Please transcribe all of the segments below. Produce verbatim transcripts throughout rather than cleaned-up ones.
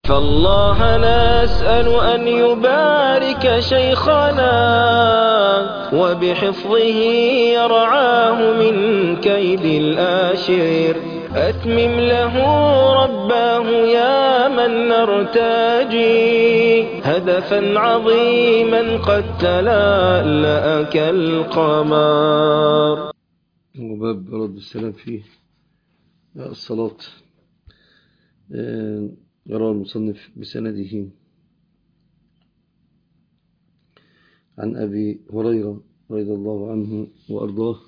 فالله نسأل أن يبارك شيخنا وبحفظه يرعاه من كيد الآشر. أتمم له رباه يا من نرتجي هدفا عظيما قد تلألأ كالقمر. وباب رد السلام فيه الصلاة. يرى المصنف بسنده عن أبي هريرة رضي الله عنه وأرضاه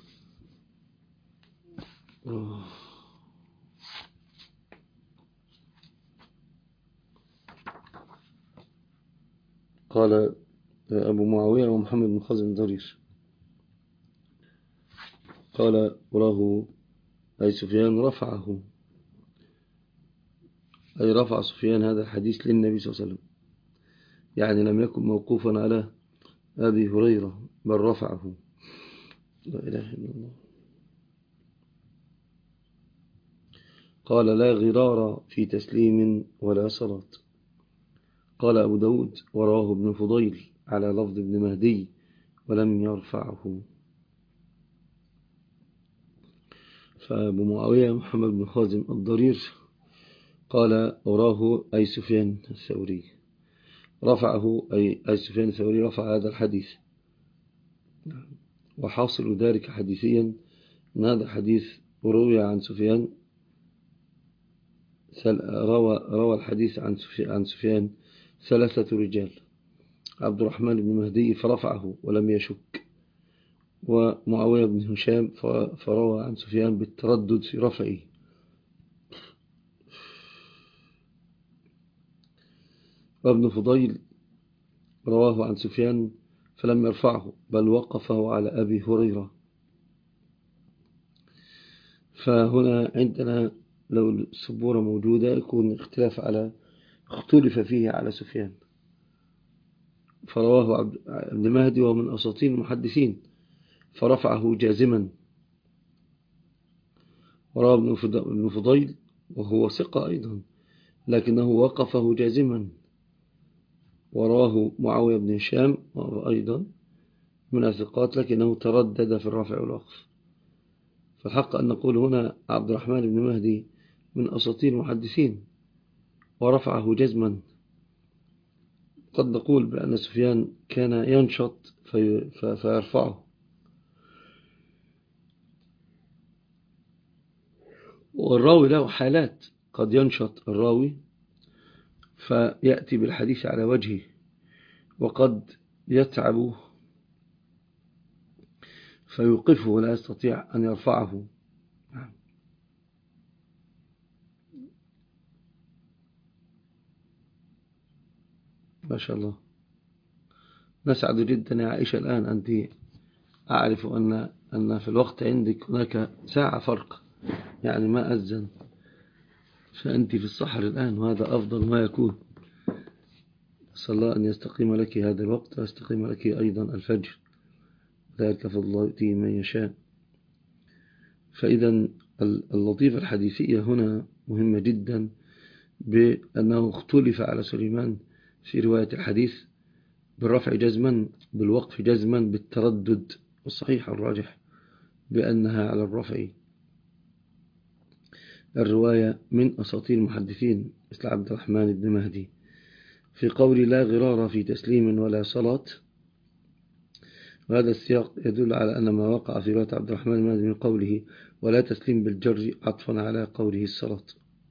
قال أبو معاوية ومحمد بن خازم ضرير قال وراه أي سفيان رفعه، أي رفع سفيان هذا الحديث للنبي صلى الله عليه وسلم، يعني لم يكن موقوفا على أبي هريرة بل رفعه. لا إله إلا الله. قال لا غرار في تسليم ولا صلاة. قال أبو داود وراه ابن فضيل على لفظ ابن مهدي ولم يرفعه. فأبو معاوية محمد بن خازم الضرير قال وراه أي سفيان الثوري رفعه، أي, أي سفيان الثوري رفع هذا الحديث. وحاصل ذلك حديثيا أن هذا الحديث روي عن سفيان، روى, روى الحديث عن سفيان, عن سفيان ثلاثة رجال: عبد الرحمن بن مهدي فرفعه ولم يشك، ومعاوية بن هشام فروى عن سفيان بالتردد في رفعه، وابن فضيل رواه عن سفيان فلم يرفعه بل وقفه على أبي هريرة. فهنا عندنا لو السبورة موجودة يكون اختلاف على اختلف فيه على سفيان. فرواه ابن مهدي ومن أساطين المحدثين فرفعه جازما، ورواه ابن فضيل وهو ثقة أيضا لكنه وقفه جازما، ورواه معاوية بن هشام وهو أيضا من الثقات لكنه تردد في الرفع والوقف. فالحق أن نقول هنا عبد الرحمن بن مهدي من أساطين المحدثين ورفعه جزما. قد نقول بأن سفيان كان ينشط في فيرفعه، والراوي له حالات، قد ينشط الراوي فيأتي بالحديث على وجهه، وقد يتعب فيوقفه ولا يستطيع أن يرفعه. ما شاء الله. نسعد جدا يا عائشة الآن، أنت أعرف أن أن في الوقت عندك هناك ساعة فرق، يعني ما أذن، فأنت في الصحر الآن وهذا أفضل ما يكون. أسأل الله أن يستقيم لك هذا الوقت ويستقيم لك أيضا الفجر، ذلك فضل الله يؤتيه من يشاء. فإذا اللطيفة الحديثية هنا مهمة جدا، بأنه اختلف على سليمان في رواية الحديث بالرفع جزما بالوقف جزما بالتردد، والصحيح الراجح بأنها على الرفع. الرواية من أساطير المحدثين مثل عبد الرحمن بن مهدي في قول لا غرار في تسليم ولا صلاة، وهذا السياق يدل على أن ما وقع في رواية عبد الرحمن بن مهدي من قوله ولا تسليم بالجر عطفا على قوله الصلاة.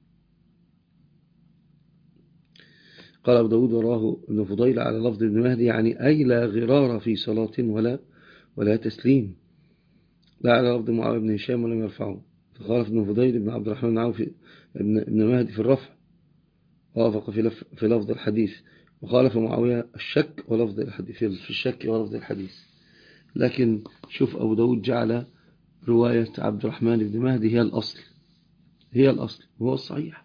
قال أبو داود وراه ابن فضيل على لفظ ابن مهدي يعني أي لا غرار في صلاة ولا ولا تسليم، لا على لفظ معاوية بن هشام ولم يرفعه. فخالف ابن فضيل ابن عبد الرحمن بن عوف ابن, ابن مهدي في الرفع، وافق في, لف في لفظ الحديث، وخالف معاوية الشك ولفظ الحديث في الشك ولفظ الحديث. لكن شوف أبو داود جعل رواية عبد الرحمن بن مهدي هي الأصل، هي الأصل وهو الصحيح.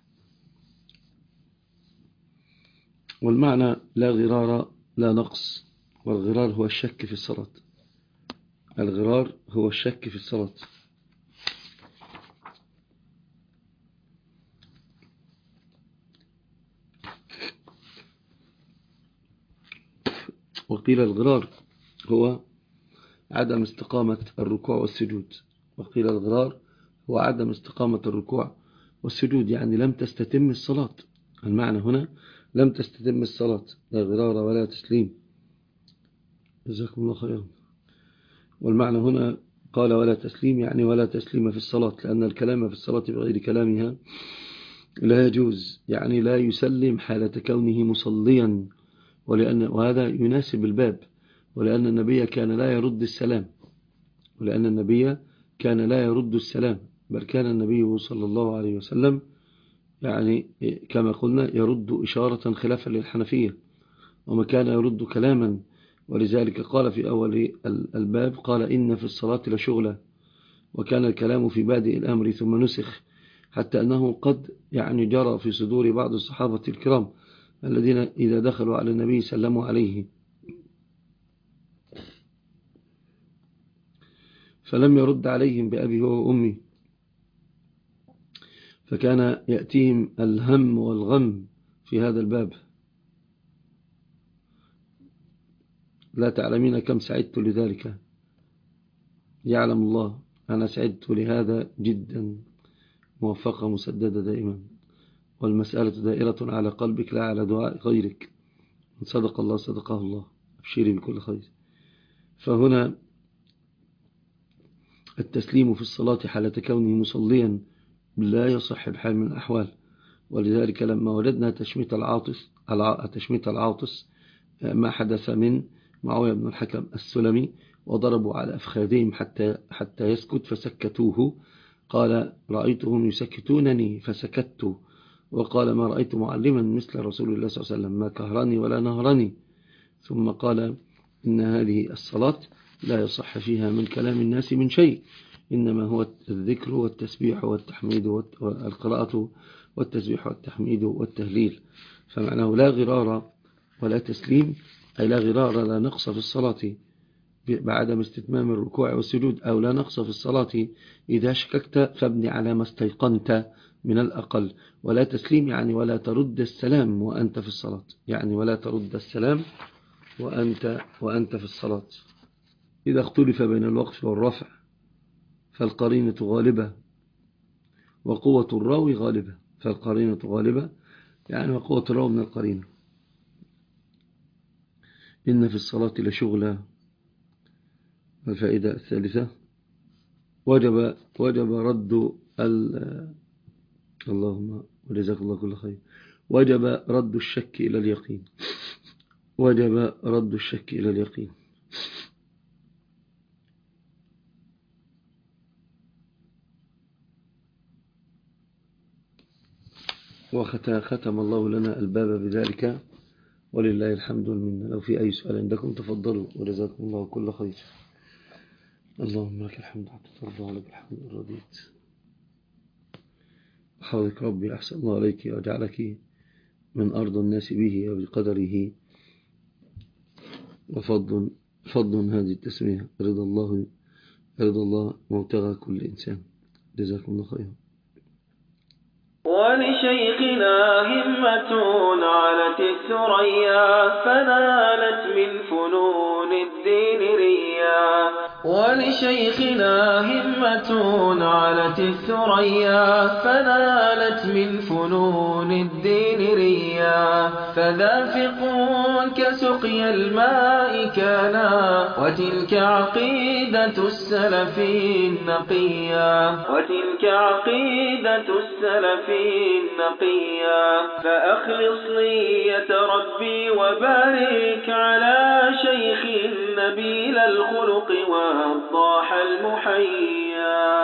والمعنى لا غرار لا نقص، والغرار هو الشك في الصلاة، الغرار هو الشك في الصلاة. وقيل الغرار هو عدم استقامة الركوع والسجود وقيل الغرار هو عدم استقامة الركوع والسجود، يعني لم تستتم الصلاة. المعنى هنا لم تستتم الصلاة، لا غرار ولا تسليم. جزاكم الله خيرا. والمعنى هنا قال ولا تسليم، يعني ولا تسليم في الصلاة، لأن الكلام في الصلاة بغير كلامها لا يجوز، يعني لا يسلم حالة كونه مصليا، ولأن وهذا يناسب الباب، ولأن النبي كان لا يرد السلام ولأن النبي كان لا يرد السلام بل كان النبي صلى الله عليه وسلم يعني كما قلنا يرد إشارة خلافا للحنفية، وما كان يرد كلاما. ولذلك قال في أول الباب قال إن في الصلاة لشغلة، وكان الكلام في بادئ الأمر ثم نسخ، حتى أنه قد يعني جرى في صدور بعض الصحابة الكرام الذين إذا دخلوا على النبي سلموا عليه فلم يرد عليهم بأبي هو وأمي، فكان يأتيهم الهم والغم في هذا الباب. لا تعلمين كم سعدت لذلك، يعلم الله أنا سعدت لهذا جدا. موفقة مسددة دائما، والمسألة دائرة على قلبك لا على دعاء غيرك. من صدق الله صدقه الله، أبشري بكل خير. فهنا التسليم في الصلاة حالة كونه مصليا لا يصح بحال من الأحوال. ولذلك لما وجدنا تشميت العاطس تشميت العاطس ما حدث من معاوية بن الحكم السلمي، وضربوا على أفخاذهم حتى حتى يسكت فسكتوه، قال رأيتهم يسكتونني فسكت، وقال ما رأيت معلما مثل رسول الله صلى الله عليه وسلم ما كهرني ولا نهرني. ثم قال إن هذه الصلاة لا يصح فيها من كلام الناس من شيء، إنما هو الذكر والتسبيح والتحميد والقراءة والتسبيح والتحميد والتهليل. فمعناه لا غرار ولا تسليم، أي لا غرار لا نقص في الصلاة بعدم استتمام الركوع والسجود، أو لا نقص في الصلاة إذا شككت فابني على ما استيقنت من الأقل. ولا تسليم يعني ولا ترد السلام وأنت في الصلاة، يعني ولا ترد السلام وأنت, وأنت في الصلاة. إذا اختلف بين الوقف والرفع فالقرينة غالبة وقوة الراوي غالبة، فالقرينة غالبة يعني وقوة الراوي من القرينة. إن في الصلاة لشغلة. الفائدة الثالثة وجب وجب رد اللهم وجزاك الله كل خير وجب رد الشك إلى اليقين وجب رد الشك إلى اليقين وختم الله لنا الباب بذلك، ولله الحمد والمنة. لو في أي سؤال عندكم تفضلوا، وجزاكم الله كل خير. اللهم لك الحمد حتى ترضى، ولك الحمد رضيت. وحفظك ربي أحسن الله عليك وجعلك من أرض الناس به وبقدره، وفضل فضل هذه التسمية رضا الله رضا الله مبتغى كل إنسان. جزاكم الله خيرا. ولشيخنا همة علت الثريا فنالت من فنون الدين ريا ولشيخنا همة علت الثريا فنالت من فنون الدين ريا فذا فقه كسقي الماء كانا وتلك عقيدة السلف النقيا وتلك عقيدة السلف النقيا فأخلص نية ربي وبارك على شيخ نبيل الخلق والضاح المحيا.